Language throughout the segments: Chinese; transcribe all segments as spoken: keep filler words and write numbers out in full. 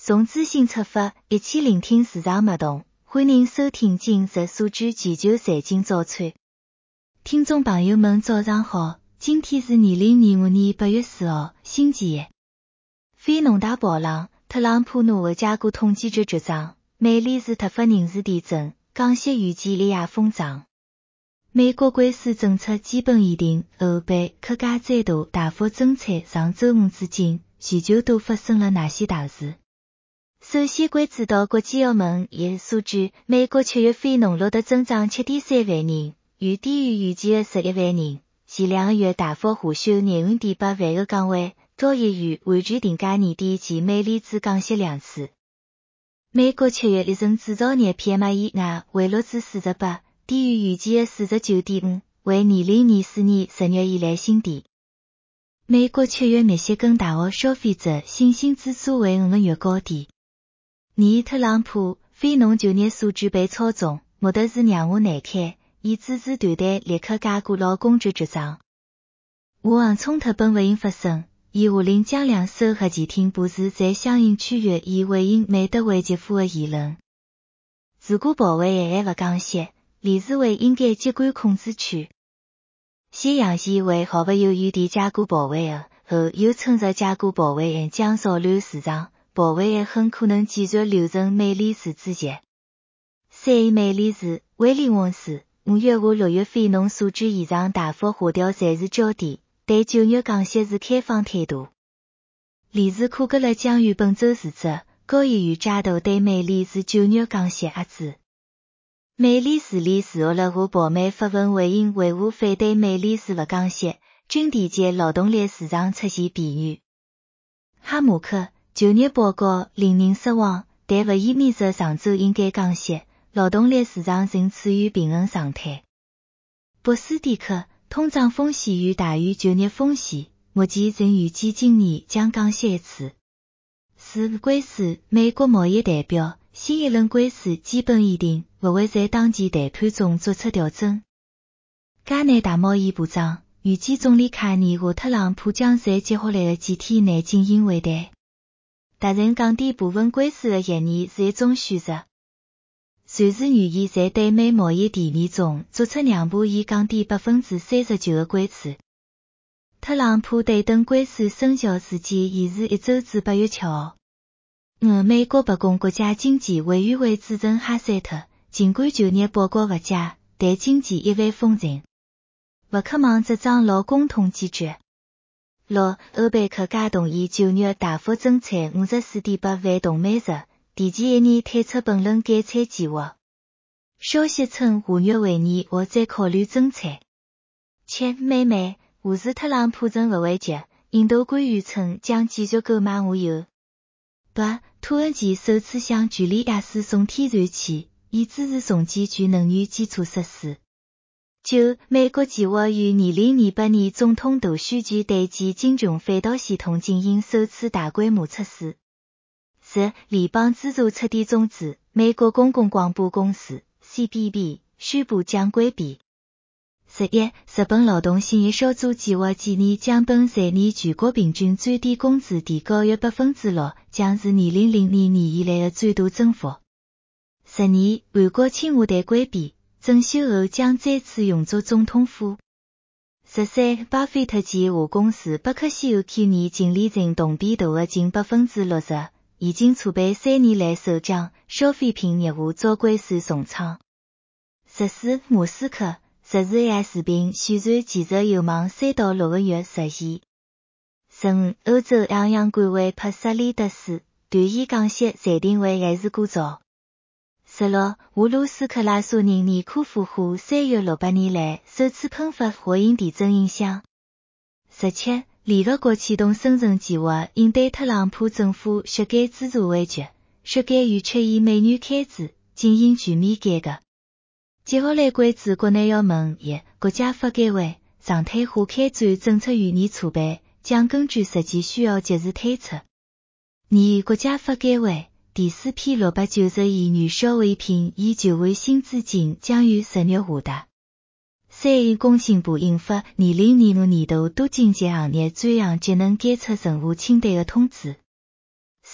从资讯出发，一起聆听市场脉动。欢迎收听今日数据全球财经早餐。听众朋友们早上好，今天是二零二五年八月四号，星期一。非农大报浪，特朗普拿下加股统计局局长，美联储突发人事调整，降息预计连夜疯涨。美国关税政策基本议定后备客家再度大幅增产，上周五至今，全球都发生了哪些大事？首先关注到国际澳门业数据，美国七月非农录得增长 七点三万人，远低于预期的十一万人，前两个月大幅下修廿五点八万个岗位，早已于完全定价年底前美联储降息两次。美国七月一份制造业 P M I 回落至四十八，低于预期的 四十九点五，为二零二四年十月以来新低。美国七月密歇根大学消费者信心指数为五个月高点。二特朗普非农就业数据被操纵，目的是让我难看，以支持团队立刻解雇劳工局局长。武汉冲突本不应发生，已下令将两艘核潜艇部署在相应区域，以回应美德维杰夫的言论。如果保卫还不降息，理事会应该接管控制权。西洋协会毫不犹豫地解雇保卫的，后又趁着解雇保卫案将扰乱市场，保卫案很可能继续留存美联储主席。三美联储威廉翁斯五月和六月非农数据异常大幅下调才是焦点，对九月降息是开放态度。理事库格勒将于本周辞职，高议员加大对美联储九月降息压制。美联储理事沃勒和鲍美发文回应维护反对美联储不降息，均提及劳动力市场出现变化。哈马克就业报告令人失望，但不意味着上周应该降息，劳动力市场仍处于平衡状态。博斯蒂克通胀风险远大于就业风险，目前仍预计今年将降息一次。四关税美国贸易代表，新一轮关税基本议定不会在当前谈判中作出调整。加拿大贸易部长预计总理卡尼和特朗普将在接下来的几天内进行会谈。达成降低部分关税的协议是一种选择。瑞士愿意在对美贸易谈判中作出让步，以降低 百分之三十九 的关税。特朗普对等关税生效时间延迟一周至八月七号。五美国白宫国家经济委员会主席哈塞特，尽管就业报告不佳，但经济一帆风顺，不渴望执掌劳工统计局。六欧佩克加同意九月大幅增产 五十四点八万桶每日，提前一年退出本轮减产计划。消息称下月会议或再考虑增产。七美美下次特朗普仍不会急，印度官员称将继续购买俄油。八土耳其首次向叙利亚输送天然气，以支持重建具能源基础设施。九美国计划于二零二八年总统大选前对其金融反导系统进行首次大规模测试。十联邦资助测地终止，美国公共广播公司 C B B 宣布将关闭。十一日本劳动审议小组计划建议将本财年全国平均最低工资提高约 百分之六， 将是二零零二年以来的最大增幅。十二韩国青瓦台关闭，整修后将再次用作总统府。十三巴菲特旗下公司伯克希尔去年净利润同比大的近 百分之六十，已经储备三年来首降，消费品业务遭关税重创。十四马斯克实时 A I 视频宣传技术有望三到六个月实现。十五欧洲央行管委拍萨利德斯断言降息暂定会还是过早。十六俄罗斯克拉索宁尼科夫湖三月六百年来首次喷发火影地震影响。十七联合国启动生存计划，应对特朗普政府削减资助危机，削减逾七亿美元开支，进行全面改革。接下来关注国内要闻。一国家发改委常态化开展政策预案储备，将根据实际需要及时推出。二国家发改委第四批六百九十亿元消费品以九万新资金将于十月下达。三工信部印发二零二五年度多经济行业专项节能监测任务清单的通知。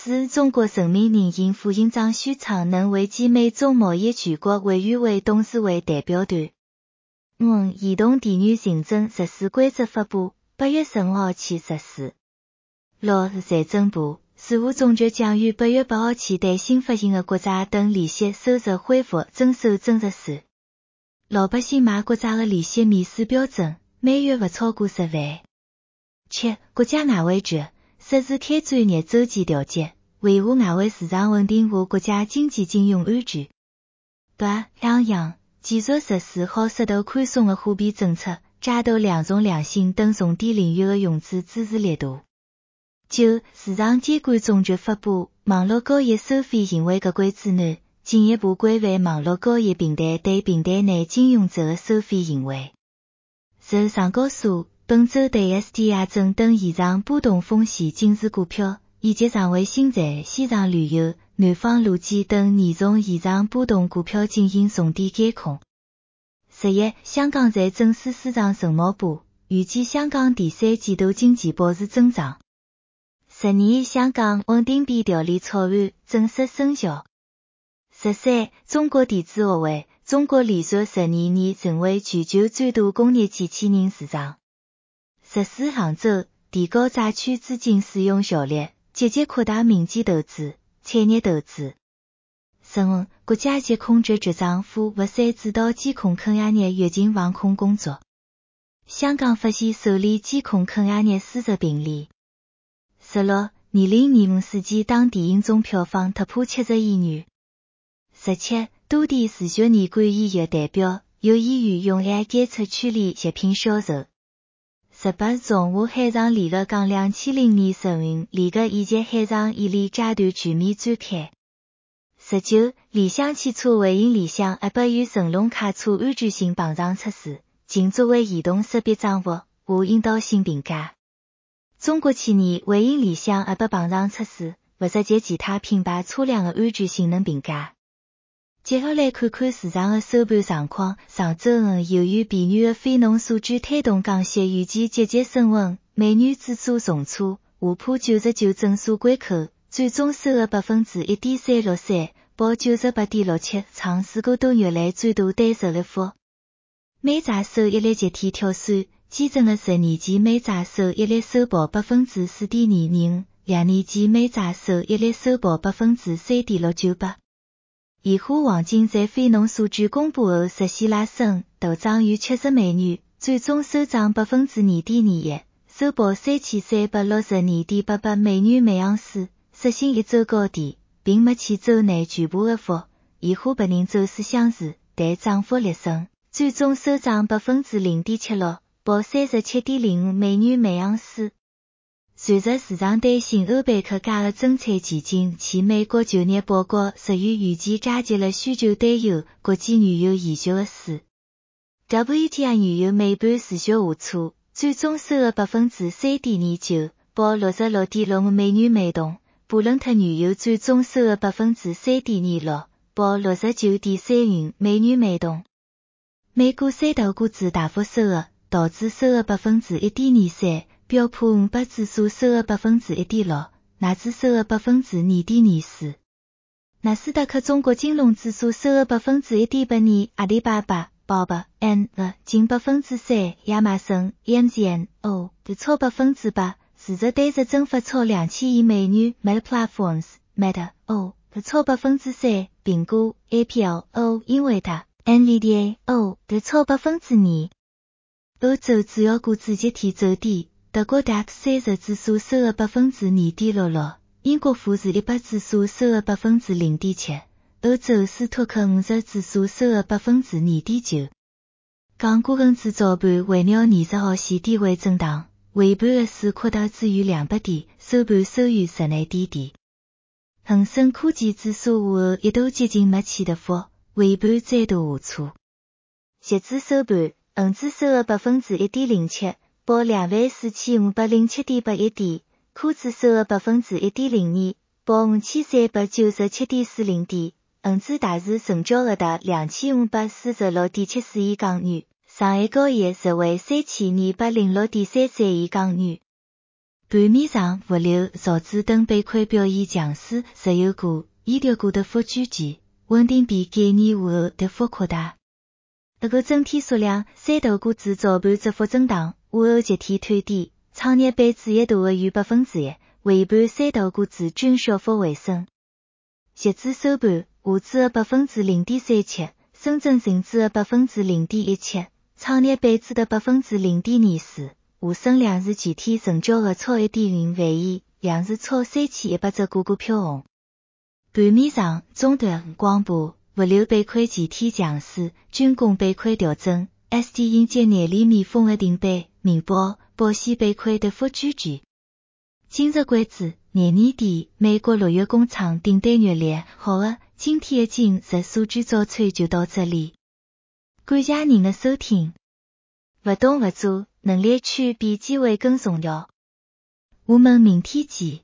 四中国人民人民复印章许昌能为集美中贸易全国委员会董事会代表团。五移动电源认证实施规则发布，八月十五号起实施。六财政部、税务总局将于八月八号起对新发行的国债等利息收入恢复征收增值税。老百姓买国债的利息免税标准，每月不超过十万。七国家外汇局实施开展逆周期调节，维护外汇市场稳定和国家经济金融安全。八两洋继续实施好适度宽松的货币政策，加大两重两性等重点领域的融资支持力度。九市场监管总局发布网络交易收费行为合规指南，进一步规范网络交易平台对平台内经营者的收费行为。十上交所本周对 S T I 证等异常波动风险警示股票，以及上海新材、西藏旅游、南方路基等严重异常波动股票进行重点监控。十一香港财政司司长陈茂波预计香港第三季度经济保持增长。十二香港稳定币条例草案正式生效。十三中国电子学会，中国连续十二年成为全球最大工业机器人市场。十四杭州提高债券资金使用效率，积极扩大民间投资、产业投资。十五国家疾控局局长傅不山指导监控肯亚热疫情防控工作。香港发现首例监控肯亚热输入病例。十六二零二五世纪档电影总票房突破七十亿元。十七多地视觉年管医药代表，有医院用 A I 监测驱离食品销售。十八中华海上联合港两千零年十运联合以及海上演练阶段全面展开。十九理想汽车回应理想 App 与神龙卡车安全性碰撞测试，仅作为移动识别账户无引导性评价。中国企业回应理想 App 碰撞测试，不涉及其他品牌车辆的安全性能评价。接下来看看市场的收盘状况。上周五由于疲软的非农数据推动港息预计积极升温，美元指数重挫，下破九十九整数关口，最终收入百分之一点三六三，报九十八点六七，创四个多月来最大单日跌幅。美债收益率集体跳水，基准的十年期美债收益率收报百分之四点二二五，两年期美债收益率收报百分之三点六九八。现货黄金在非农数据公布后实现拉升，大涨逾七十美元，最终收涨百分之二点二一，收报三千三百六十二点八八美元每盎司，刷新一周高点，并没欠周内全部跌幅。现货白银走势相似，但涨幅略升，最终收涨百分之零点七六，报三十七点零五美元每盎司。随着市场担心欧佩克加的增产前景，其美国就业报告十月预计加剧了需求担忧，国际原油延续的势。W T I 原油尾盘持续下挫，最终收入百分之三点二九，报六十六点六五美元每桶。布伦特原油最终收入百分之三点二六，报六十九点三五美元每桶。美股三大股指大幅收入，道指收入百分之一点二三。标普五百指数收入百分之一点六，纳指收入百分之二点二四，纳斯达克中国金融指数收入百分之一点八二，阿里巴巴、宝宝、N 呃近百分之三，亚马逊、M Z N O 超百分之八，市值单日蒸发超两千亿美元 ，Meta Platforms Meta O 超百分之三，苹果 A P L O 英伟达 N V D A O 超百分之二。欧洲主要股指集体走低。德国 D A X 三十指数收入百分之二点六六，英国富时一百指数收入百分之零点七，欧洲斯托克五十指数收入百分之二点九。港股恒指早盘围绕二十号线低位震荡，尾盘的市扩大至逾两百点，收盘收于十二点点。恒生科技指数午后一度接近没起跌幅，尾盘再度下挫。截至收盘，恒指收入百分之一点零七。报两万四千五百零七点八一点，科指收入百分之一点零二，报五千三百九十七点四零点，恒指大市成交额达两千五百四十六点七四亿港元，上海交易日为三千二百零六点三三亿港元。 盘面上物流、造纸等板块表现强势，石油股、医疗股的幅居前，稳定币概念午后跌幅扩大。那个整体数量，三大股指早盘窄幅震荡，午后集体探底，创业板指一度的逾百分之一，尾盘三大股指均小幅回升。截至收盘，沪指的百分之零点三七，深圳成指的百分之零点一七，创业板指的百分之零点二四，沪深两市全天成交额超一点零万亿，两市超三千一百只股股票红。盘面上，中段、广播、物流板块全天强势，军工板块调整 ，S D 应接廿厘米封的顶板，明报、保险板块跌幅居前。今日关注，廿年底美国六月工厂订单月历。好的，今天的今日数据早餐就到这里。感谢您的收听。不动不做，能力区比机会更重要。我们明天见。